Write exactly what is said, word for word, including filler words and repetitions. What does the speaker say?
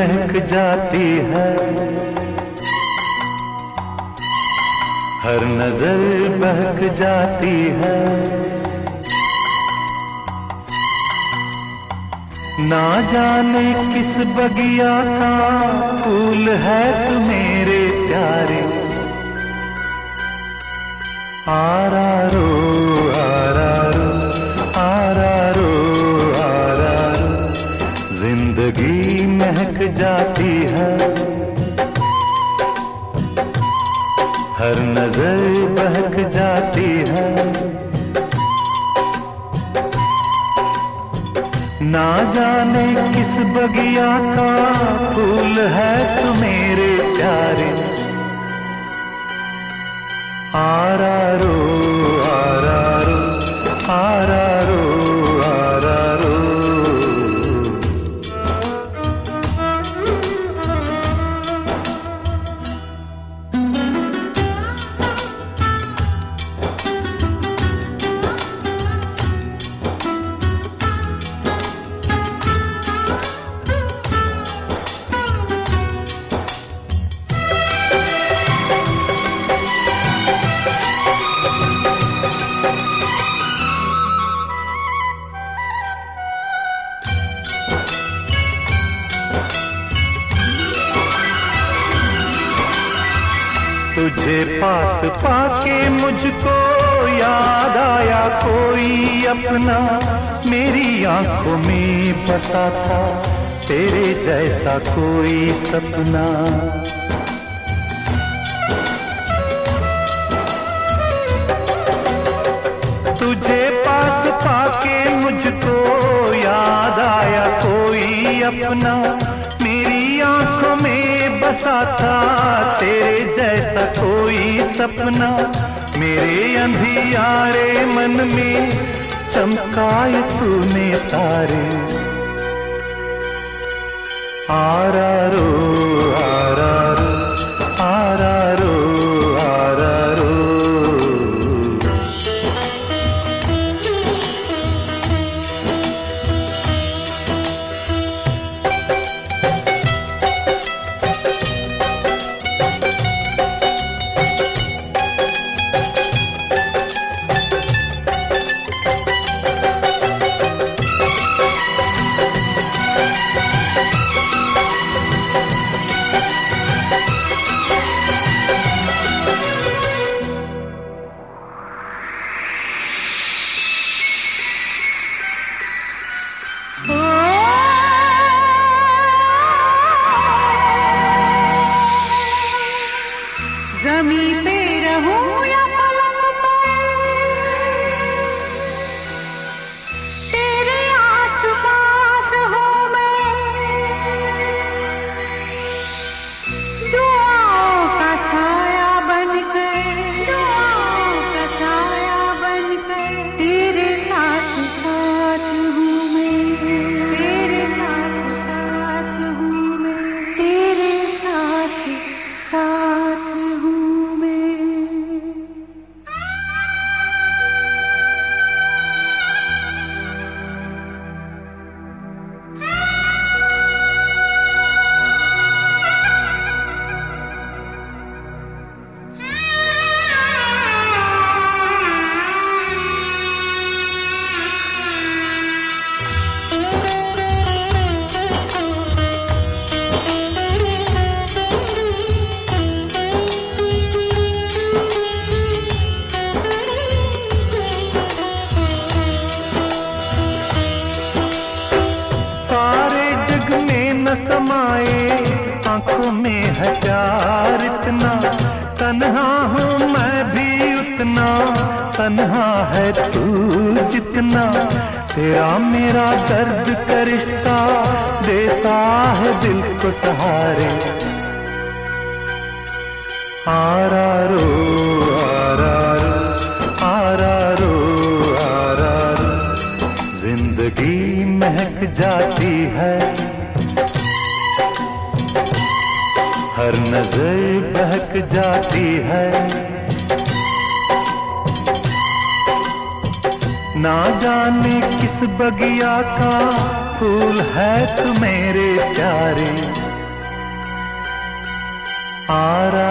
महक जाती है, हर नजर बहक जाती है। ना जाने किस बगिया का फूल है तू मेरे प्यारे। आरारो आरारो आरारो आरारो, जिंदगी महक जाती है, हर नजर बहक जाती है। ना जाने किस बगिया का फूल है तू मेरे प्यारे। आरारो आरारो आरारो आरारो। तुझे पास पाके मुझको याद आया कोई अपना, मेरी आंखों में बसा था तेरे जैसा कोई सपना। तुझे पास पाके मुझको याद आया कोई अपना, मेरी आंखों में बसा था तेरे जैसा कोई सपना। मेरे अंधियारे मन में चमकाए तूने तारे। आरारो आरारो आरारो आरारो। ज़मीं पे रहूं या फलक पर, तेरे आसपास हूँ मैं। दुआओं का साया बनकर, दुआओं का साया बनकर, तेरे साथ साथ हूँ मैं। तेरे साथ साथ हूँ मैं, तेरे साथ साथ हूँ। सारे जग में न समाए आंखों में है प्यार इतना, तन्हा हूँ मैं भी उतना, तन्हा है तू जितना। तेरा मेरा दर्द का रिश्ता देता है दिल को सहारे। आरारो आरारो आरारो आरारो, जिंदगी महक जाती है, हर नजर बहक जाती है। ना जाने किस बगिया का फूल है तू मेरे प्यारे। आ